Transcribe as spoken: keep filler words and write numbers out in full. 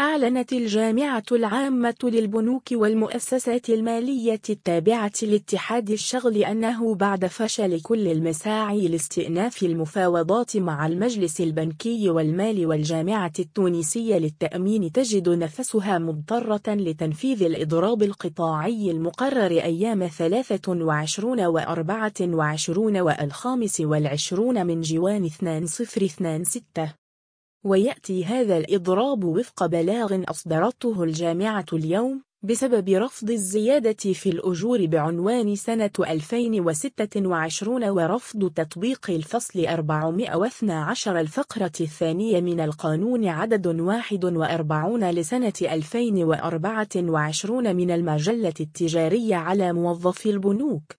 أعلنت الجامعة العامة للبنوك والمؤسسات المالية التابعة لاتحاد الشغل أنه بعد فشل كل المساعي لاستئناف المفاوضات مع المجلس البنكي والمال والجامعة التونسية للتأمين تجد نفسها مضطرة لتنفيذ الإضراب القطاعي المقرر أيام ثلاثة وعشرين وأربعة وعشرين والخامس والعشرون من جوان اثنين صفر اثنين ستة. ويأتي هذا الإضراب وفق بلاغ أصدرته الجامعة اليوم بسبب رفض الزيادة في الأجور بعنوان سنة ألفين وستة وعشرين ورفض تطبيق الفصل أربعمائة واثني عشر الفقرة الثانية من القانون عدد واحد وأربعين لسنة ألفين وأربعة وعشرين من المجلة التجارية على موظفي البنوك.